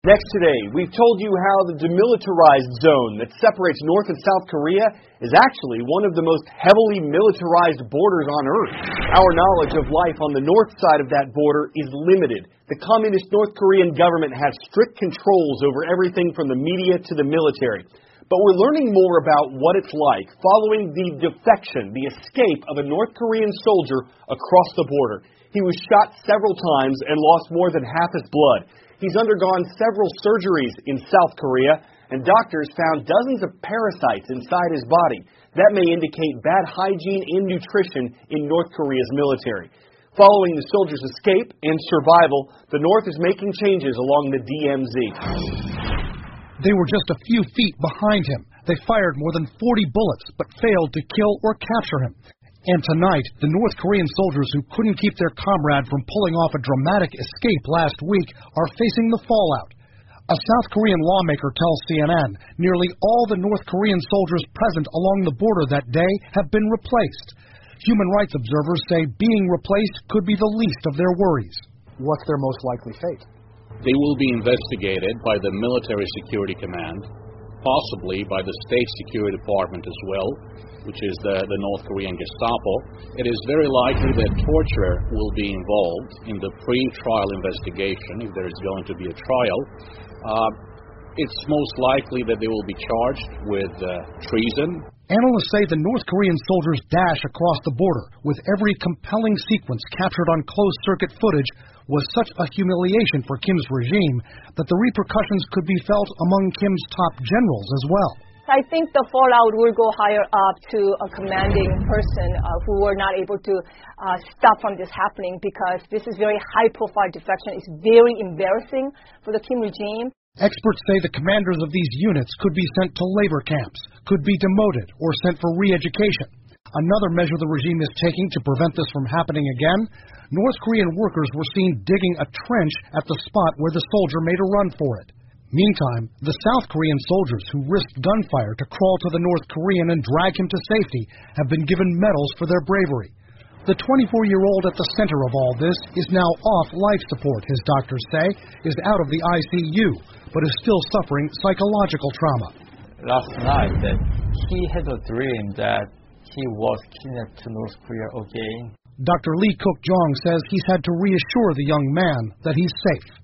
Next today, we've told you how the demilitarized zone that separates North and South Korea is actually one of the most heavily militarized borders on Earth. Our knowledge of life on the north side of that border is limited. The communist North Korean government has strict controls over everything from the media to the military. But we're learning more about what it's like following the defection, the escape of a North Korean soldier across the border. He was shot several times and lost more than half his blood. He's undergone several surgeries in South Korea, and doctors found dozens of parasites inside his body. That may indicate bad hygiene and nutrition in North Korea's military. Following the soldier's escape and survival, the North is making changes along the DMZ. They were just a few feet behind him. They fired more than 40 bullets, but failed to kill or capture him. And tonight, the North Korean soldiers who couldn't keep their comrade from pulling off a dramatic escape last week are facing the fallout. A South Korean lawmaker tells CNN nearly all the North Korean soldiers present along the border that day have been replaced. Human rights observers say being replaced could be the least of their worries. What's their most likely fate? They will be investigated by the Military Security Command, possibly by the State Security Department as well, which is the North Korean Gestapo. It is very likely that torture will be involved in the pre-trial investigation, if there is going to be a trial. It's most likely that they will be charged with treason. Analysts say the North Korean soldiers' dash across the border, with every compelling sequence captured on closed-circuit footage, was such a humiliation for Kim's regime that the repercussions could be felt among Kim's top generals as well. I think the fallout will go higher up to a commanding person who were not able to stop from this happening, because this is very high-profile defection. It's very embarrassing for the Kim regime. Experts say the commanders of these units could be sent to labor camps, could be demoted, or sent for re-education. Another measure the regime is taking to prevent this from happening again, North Korean workers were seen digging a trench at the spot where the soldier made a run for it. Meantime, the South Korean soldiers who risked gunfire to crawl to the North Korean and drag him to safety have been given medals for their bravery. The 24-year-old at the center of all this is now off life support, his doctors say, is out of the ICU, but is still suffering psychological trauma. Last night, he had a dream that he was kidnapped to North Korea again. Dr. Lee Cook-jong says he's had to reassure the young man that he's safe.